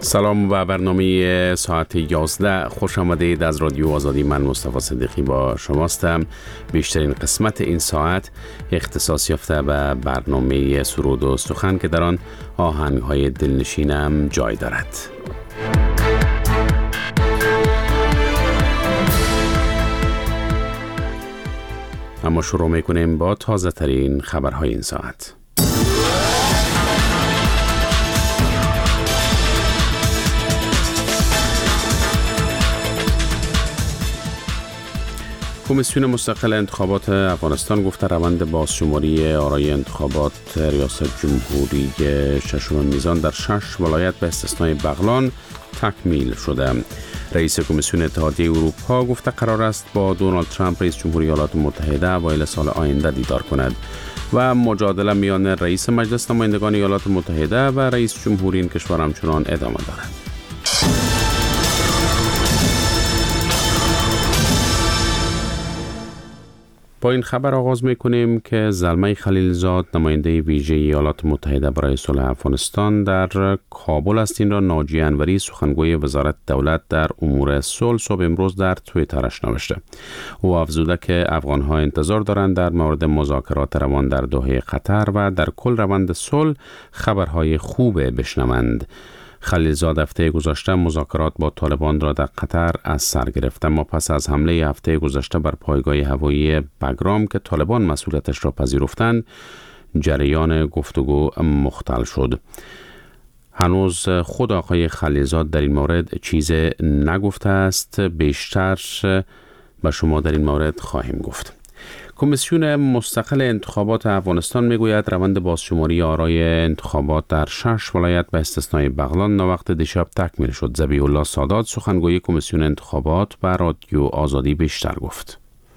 سلام و برنامه ساعت 11 خوش آمدید. از رادیو آزادی من مصطفی صدیقی با شماستم. بیشترین قسمت این ساعت اختصاص یافته به برنامه سرود و سخن که در آن آهنگ‌های دلنشینم جای دارد. اما شروع می‌کنیم با تازه ترین خبرهای این ساعت. کمیسیون مستقل انتخابات افغانستان گفته روند بازشماری آرای انتخابات ریاست جمهوری ششم میزان در 6 ولایت به استثنای بغلان تکمیل شده. رئیس کمیسیون اتحادیه اروپا گفته قرار است با دونالد ترامپ رئیس جمهوری ایالات متحده اوایل سال آینده دیدار کند و مجادله میان رئیس مجلس نمایندگان ایالات متحده و رئیس جمهوری این کشور همچنان ادامه دارد. با این خبر آغاز می‌کنیم که زلمه خلیلزاد نماینده ویژه ایالات متحده برای صلح افغانستان در کابل است. این را ناجی انوری سخنگوی وزارت دولت در امور صلح صبح امروز در توییترش نوشته. او افزوده که افغان‌ها انتظار دارند در مورد مذاکرات روان در دوحه قطر و در کل روند صلح خبرهای خوب بشنوند. خلیلزاد هفته گذشته مذاکرات با طالبان را در قطر از سر گرفت، اما پس از حمله هفته گذشته بر پایگاه هوایی بگرام که طالبان مسئولیتش را پذیرفتند، جریان گفتگو مختل شد. هنوز خود آقای خلیلزاد در این مورد چیز نگفته است. بیشتر به شما در این مورد خواهیم گفت. کمیسیون مستقل انتخابات افغانستان میگوید روند بازشماری آرای انتخابات در 6 ولایت به استثنای بغلان ناوقت دیشب تکمیل شد. ذبیح الله سادات سخنگوی کمیسیون انتخابات به رادیو آزادی بیشتر گفت.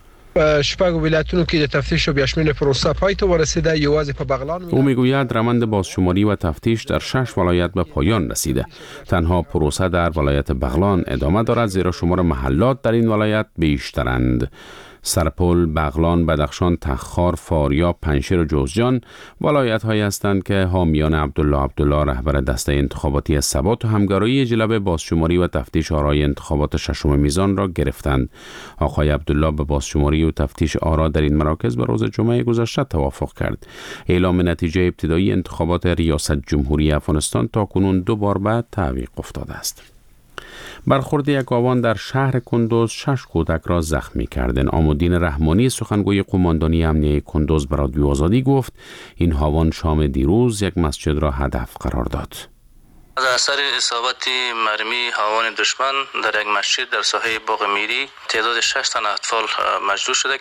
شپږ ولایتونو کې د تفتیش او بیاشمېرنې پروسه پای ته ورسیده. یوازې په بغلان او میگوید روند بازشماری و تفتیش در 6 ولایت به پایان رسیده. تنها پروسه در ولایت بغلان ادامه دارد زیرا شمار محلات در این ولایت بیشترند. سرپل، بغلان، بدخشان، تخار، فاریاب، پنجشیر و جوزجان ولایت هایی هستند که حامیان عبدالله رهبر دسته انتخاباتی ثبات و همگرایی جلب بازشماری و تفتیش آرای انتخابات ششم میزان را گرفتند. آقای عبدالله به بازشماری و تفتیش آرا در این مراکز به روز جمعه گذشته توافق کرد. اعلام نتیجه ابتدایی انتخابات ریاست جمهوری افغانستان تاکنون 2 بار به تعویق افتاده است. برخورد یک گاوان در شهر کندوز 6 کودک را زخمی کردند. عمودین رحمانی سخنگوی قماندانی امنیه کندوز به رادیو آزادی گفت این هاوان شام دیروز یک مسجد را هدف قرار داد. از اثر اصابت مرمی هاوان دشمن در یک مسجد در ساحه باغ میری تعداد 6 تن اطفال مجروح شده.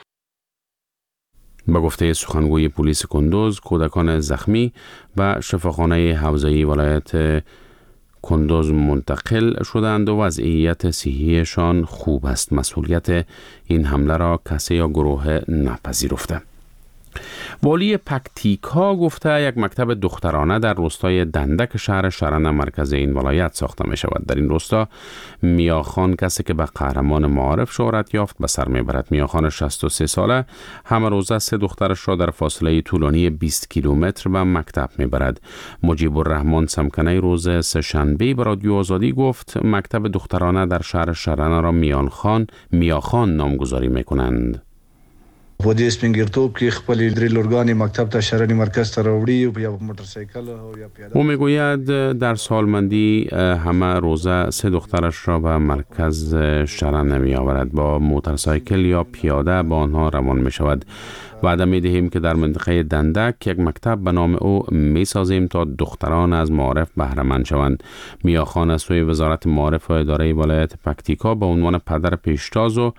با گفته سخنگوی پلیس کندوز کودکان زخمی به شفاخانه حوزه‌ای ولایت کندوز منتقل شدند و وضعیت صحیشان خوب است. مسئولیت این حمله را کسی یا گروه نپذیرفته. والی پکتیکا گفته یک مکتب دخترانه در روستای دندک شهر شرن مرکز این ولایت ساخته می شود. در این روستا میاخان کسی که به قهرمان معارف شهرت یافت به سر می برد. میاخان 63 ساله همه روزه 3 دخترش را در فاصله طولانی 20 کیلومتر به مکتب می برد. مجیب الرحمن سمکنه روز سه‌شنبه به رادیو آزادی گفت مکتب دخترانه در شهر شرن را میاخان نامگذاری می کنند. په دې سپینګرتوب کې خپل درې لورګانې مکتب ته شرنی مرکز ته راوړي او یا موتورسایکل او یا پیاده. او میگوید در سالمندی همه روزه 3 دخترش را به مرکز شرن می آورد. با موتورسایکل یا پیاده با آنها روان می شود. وعده می دهیم که در منطقه دندک یک مکتب به نام او می سازیم تا دختران از معارف بهره مند شوند. میاخان از سوی وزارت معارف و اداره ولایت پکتیکا به عنوان پدر پیشتاز و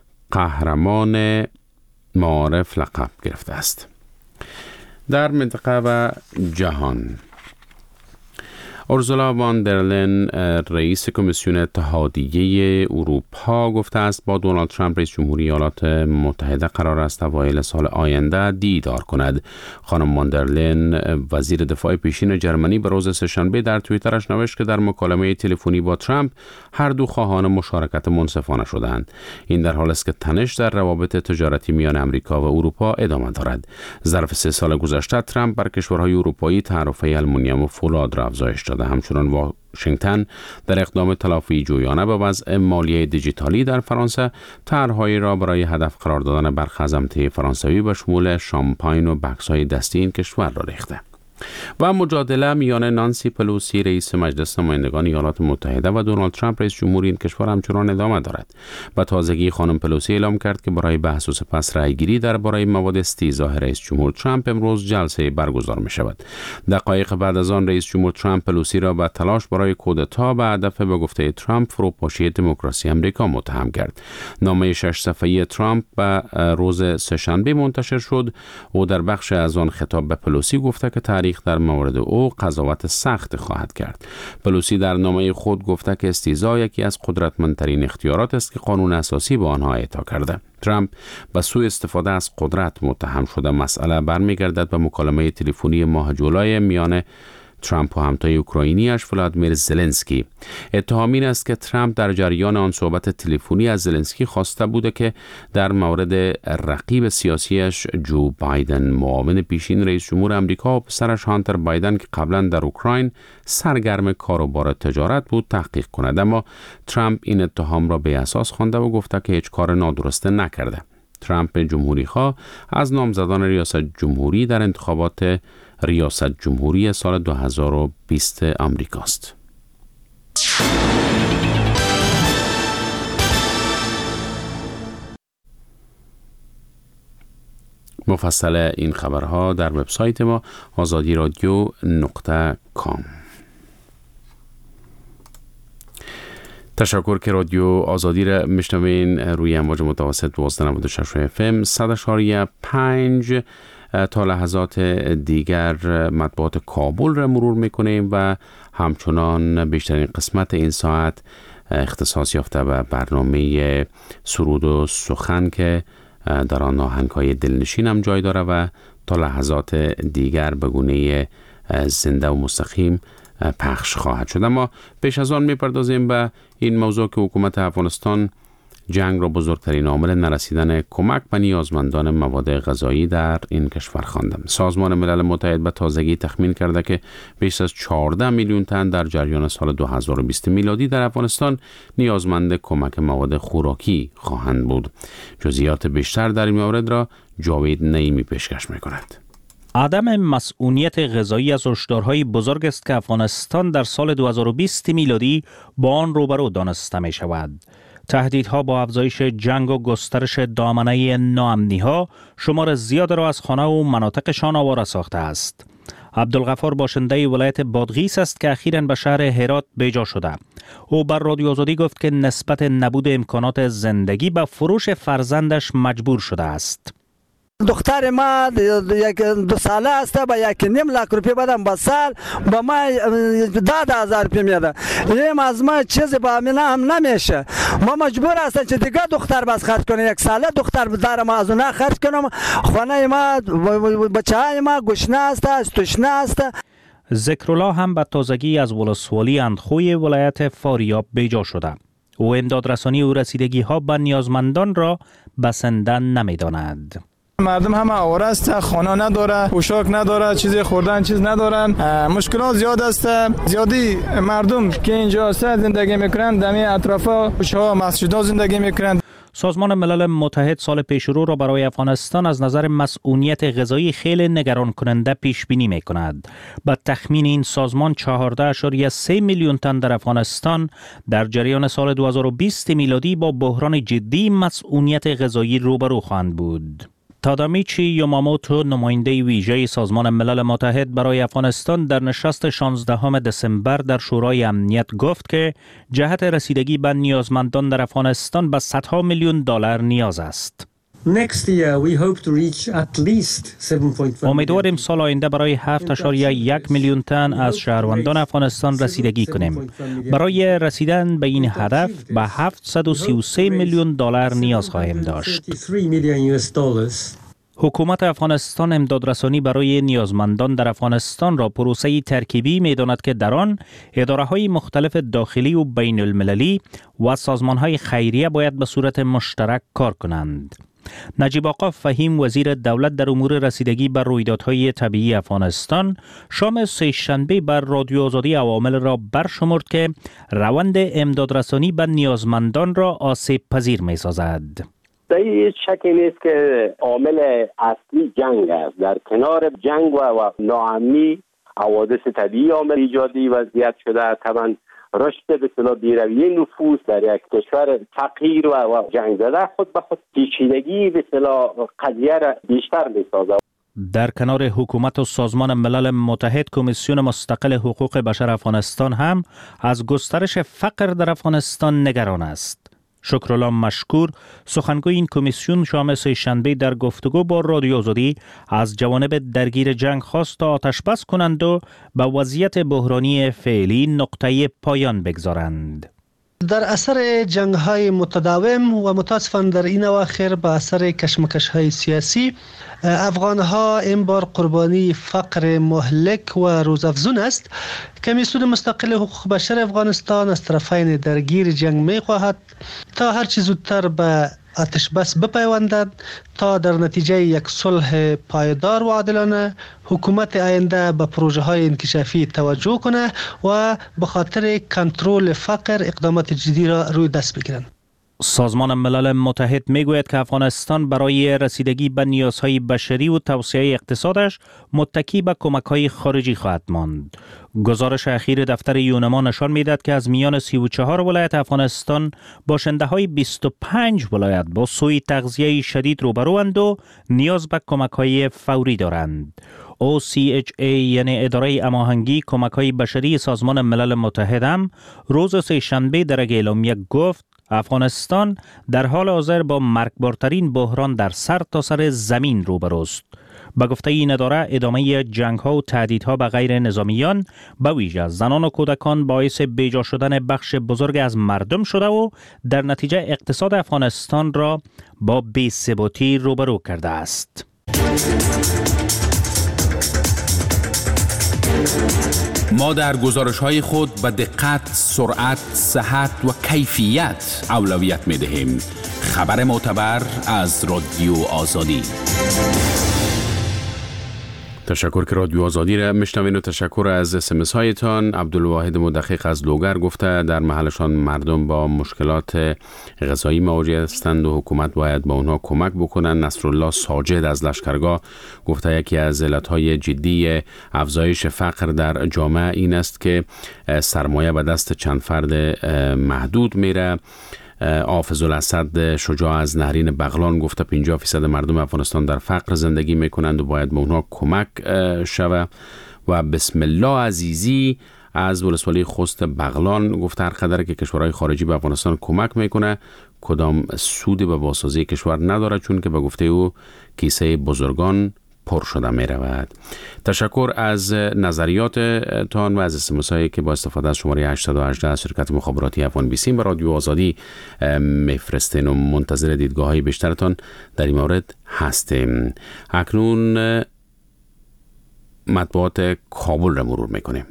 قهرمان معارف لقب گرفته است. در منطقه و جهان اورسولا وان در لین رئیس کمیسیون اتحادیه اروپا گفته است با دونالد ترامپ رئیس جمهوری ایالات متحده قرار است اوایل سال آینده دیدار کند. خانم وان در لین وزیر دفاع پیشین جرمنی به روز سه‌شنبه در توییترش نوشت که در مکالمه تلفنی با ترامپ هر دو خواهان مشارکت منصفانه شدند. این در حالی است که تنش در روابط تجارتی میان امریکا و اروپا ادامه دارد. ظرف 3 سال گذشته ترامپ بر کشورهای اروپایی تعرفه آلومینیوم و فولاد را افزایش داد شده. همچنان واشنگتن در اقدام تلافی جویانه به وضع مالیه دیجیتالی در فرانسه طرحهایی را برای هدف قرار دادن برخی از امتیاز فرانسوی به شمول شامپاین و بکس‌های دستی این کشور را ریخته. و مجادله میان نانسی پلوسی رئیس مجلس نمایندگان ایالات متحده و دونالد ترامپ رئیس جمهوری این کشور همچنان ادامه دارد. به تازگی خانم پلوسی اعلام کرد که برای بحث و سپس رأیگیری درباره مواد استیضاح رئیس جمهور ترامپ امروز جلسه برگزار می شود. دقایق بعد از آن رئیس جمهور ترامپ پلوسی را به تلاش برای کودتا به هدف به گفته ترامپ فروپاشی دموکراسی امریکا متهم کرد. نامه 6 صفحه‌ای ترامپ به روز سه‌شنبه منتشر شد. او در بخش از آن خطاب به پلوسی گفته که تاریخ در مورد او قضاوت سخت خواهد کرد. پلوسی در نامه خود گفته که استیضاح یکی از قدرتمندترین اختیارات است که قانون اساسی به آنها اعطا کرده. ترامپ به سوء استفاده از قدرت متهم شده. مسئله برمیگردد به مکالمه تلفنی ماه جولای میان ترامپ و همتای اوکراینیش ولادیمیر زلنسکی. اتهام این است که ترامپ در جریان آن صحبت تلفنی از زلنسکی خواسته بوده که در مورد رقیب سیاسیش جو بایدن، معاون پیشین رئیس جمهور آمریکا و پسرش هانتر بایدن که قبلا در اوکراین سرگرم کاروبار تجارت بود تحقیق کند. اما ترامپ این اتهام را بی اساس خوانده و گفته که هیچ کار نادرسته نکرده. ترامپ جمهوری‌خواه از نامزدان ریاست جمهوری در انتخابات ریاست جمهوری سال 2020 آمریکاست. مفصل این خبرها در وبسایت ما azadiradio.com. تشکر که رادیو آزادی را میشنوین روی امواج متوسط 12.96 FM 100.5. تا لحظات دیگر مطبوعات کابل را مرور میکنیم و همچنان بیشترین قسمت این ساعت اختصاص یافته به برنامه سرود و سخن که در آن آهنگ‌های دلنشین هم جای داره و تا لحظات دیگر به گونه زنده و مستقیم پخش خواهد شد. اما پیش از آن میپردازیم به این موضوع که حکومت افغانستان جنگ را بزرگترین عامل نرسیدن کمک به نیازمندان مواد غذایی در این کشور خوانده. سازمان ملل متحد به تازگی تخمین کرده که بیش از 14 میلیون تن در جریان سال 2020 میلادی در افغانستان نیازمند کمک مواد خوراکی خواهند بود. جزئیات بیشتر در این مورد را جاوید نعیمی پیشکش می‌کند. عدم مسئولیت غذایی از هشدارهای بزرگ است که افغانستان در سال 2020 میلادی با آن روبرو دانسته می شود. تهدیدها با افزایش جنگ و گسترش دامنه ناامنی‌ها شمار زیاد را از خانه و مناطقشان آواره ساخته است. عبدالغفار باشنده ولایت بادغیس است که اخیراً به شهر هرات بیجا شده. او بر رادیو آزادی گفت که نسبت نبود امکانات زندگی به فروش فرزندش مجبور شده است. دختر ما 2 ساله است با 1.5 लाख रुपये بدم با سال با ما 10,000 रुपये میده. این از ما چیزی با امینه هم نمیشه. ما مجبور هستیم که دیگه دختر بس خرج کنیم. 1 ساله دختر دارم از اونها خرج کنم. خانه ما بچه‌های ما گشنه است، تشنه است. ذکرالله هم به تازگی از ولسوالی اندخوی ولایت فاریاب بیجا شده. او امدادرسانی و رسیدگی ها به نیازمندان را بسنده نمیداند. مردم همه آواره است، خانه نداره، پوشاک نداره، چیزی خوردن چیز ندارن. مشکلات زیاد است. زیادی مردم که اینجا است زندگی میکنند، در این اطراف کوچه‌ها مسجدها زندگی میکنند. سازمان ملل متحد سال پیشرو را برای افغانستان از نظر مسئولیت غذایی خیلی نگران کننده پیش بینی می کند. با تخمین این سازمان 14.3 میلیون تن در افغانستان در جریان سال 2020 میلادی با بحران جدی مسئولیت غذایی روبرو خواهند بود. تادامیچی یاماموتو نماینده ویژه سازمان ملل متحد برای افغانستان در نشست 16 دسامبر در شورای امنیت گفت که جهت رسیدگی به نیازمندان در افغانستان به صدها میلیون دلار نیاز است. امیدواریم سال آینده برای 7.1 میلیون تن از شهروندان افغانستان رسیدگی کنیم. برای رسیدن به این هدف به 733 میلیون دلار نیاز خواهیم داشت. حکومت افغانستان امدادرسانی برای نیازمندان در افغانستان را پروسه‌ای ترکیبی می‌داند که در آن اداره‌های مختلف داخلی و بین المللی و سازمان‌های خیریه باید به صورت مشترک کار کنند. نجیب آقا فهیم وزیر دولت در امور رسیدگی بر رویدادهای طبیعی افغانستان شام سه‌شنبه بر رادیو آزادی عوامل را برشمرد که روند امدادرسانی به نیازمندان را آسیب پذیر می سازد. در هیچ شکی نیست که عامل اصلی جنگ است. در کنار جنگ و ناامنی حوادث طبیعی عامل ایجادی وضعیت شده. طبعا رشد به اصطلاح بی‌رویه نفوس در یک کشور فقیر و جنگ زده خود به خود پیچیدگی به اصطلاح قضیه را بیشتر می‌سازد. در کنار حکومت و سازمان ملل متحد، کمیسیون مستقل حقوق بشر افغانستان هم از گسترش فقر در افغانستان نگران است. شکرالله مشکور، سخنگوی این کمیسیون، شام سه‌شنبه در گفتگو با رادیو آزادی از جوانب درگیر جنگ خواست تا آتش بس کنند و به وضعیت بحرانی فعلی نقطه پایان بگذارند. در اثر جنگ‌های متداوم و متاسفانه در این اواخر به اثر کشمکش‌های سیاسی، افغان‌ها این بار قربانی فقر مهلک و روزافزون است. کمیسیون مستقل حقوق بشر افغانستان از طرفین درگیر جنگ می‌خواهد تا هر چه زودتر به آتش بس بپیوندد تا در نتیجه یک صلح پایدار و عادلانه حکومت آینده به پروژه‌های انکشافی توجه کنه و به خاطر کنترل فقر اقدامات جدی را روی دست بگیرند. سازمان ملل متحد میگوید که افغانستان برای رسیدگی به نیازهای بشری و توسعه اقتصادش متکی به کمک‌های خارجی خواهد ماند. گزارش اخیر دفتر یونما نشان می‌دهد که از میان 34 ولایت افغانستان باشنده‌های 25 ولایت با سوء تغذیه شدید روبروند و نیاز به کمک‌های فوری دارند. OCHA یعنی اداره هماهنگی کمک‌های بشری سازمان ملل متحد هم روز سه‌شنبه در یک اعلامیه گفت افغانستان در حال حاضر با مرگبارترین بحران در سر تا سر زمین روبروست. به گفته این اداره، ادامه جنگ‌ها و تهدیدها به غیر نظامیان به ویژه زنان و کودکان باعث بیجا شدن بخش بزرگ از مردم شده و در نتیجه اقتصاد افغانستان را با بی‌ثباتی روبرو کرده است. ما در گزارش‌های خود به دقت، سرعت، صحت و کیفیت اولویت می‌دهیم. خبر معتبر از رادیو آزادی. تشکر که رادیو آزادی را میشنوین و تشکر از اسمس هایتان. عبدالواحد مدقق از لوگر گفته در محلشان مردم با مشکلات غذایی مواجه هستند و حکومت باید با اونها کمک بکنن. نصرالله ساجد از لشکرگاه گفته یکی از علتهای جدی افزایش فقر در جامعه این است که سرمایه به دست چند فرد محدود میره. حافظ الاسد شجاع از نهرین بغلان گفته 50% مردم افغانستان در فقر زندگی میکنند و باید به اونها کمک شود. و بسم الله عزیزی از ولسوالی خوست بغلان گفته هر قدر که کشورهای خارجی به افغانستان کمک میکنه کدام سودی به بازسازی کشور نداره، چون که به گفته او کیسه بزرگان پر شده می رود. تشکر از نظریات تان و از اسمس هایی که با استفاده از شماره 818 شرکت مخابراتی افغان بیسیم و رادیو آزادی میفرستین و منتظر دیدگاه های بیشترتان در این مورد هستیم. اکنون مطبوعات کابل را مرور میکنیم.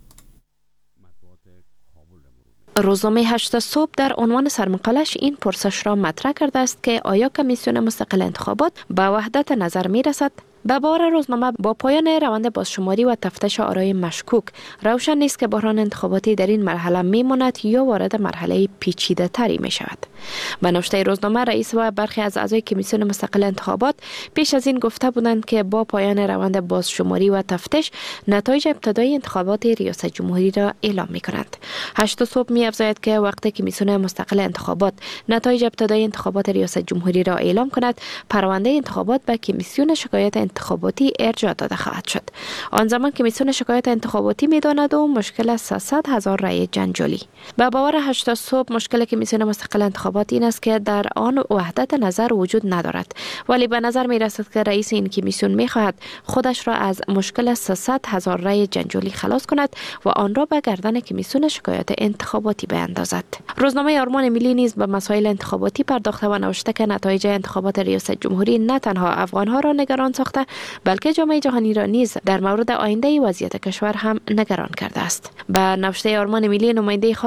روزنامه 8 صبح در عنوان سرمقالش این پرسش را مطرح کرده است که آیا کمیسیون مستقل انتخابات به وحدت نظر می رسد؟ به باور روزنامه با پایان روند بازشماری و تفتیش آرای مشکوک روشن نیست که بحران انتخاباتی در این مرحله میماند یا وارد مرحله پیچیده تری می شود. به نوشته روزنامه رئیس و برخی از اعضای کمیسیون مستقل انتخابات پیش از این گفته بودند که با پایان روند بازشماری و تفتیش نتایج ابتدایی انتخابات ریاست جمهوری را اعلام می کنند. 8 صبح می افزاید که وقتی کمیسیون مستقل انتخابات نتایج ابتدایی انتخابات ریاست جمهوری را اعلام کند، پرونده انتخابات به کمیسیون شکایت انتخاباتی ارجاع داده خواهد شد. آن زمان کمیسیون شکایت انتخاباتی می‌داند و مشکل 300,000 رأی جنجالی. به باور 8 صبح مشکل کمیسیون مستقل انتخابات این است که در آن وحدت نظر وجود ندارد، ولی به نظر می‌رسد که رئیس این کمیسیون می‌خواهد خودش را از مشکل 300,000 رأی جنجالی خلاص کند و آن را به گردن کمیسیون شکایت انتخاباتی بیاندازد. روزنامه آرمان ملی نیز به مسائل انتخاباتی پرداخته و نوشته که نتایج انتخابات ریاست جمهوری نه تنها افغان‌ها را نگران ساخته بلکه جامعه جهانی را نیز در مورد آینده وضعیت کشور هم نگران کرده است. به نوشته آرمان ملی نماینده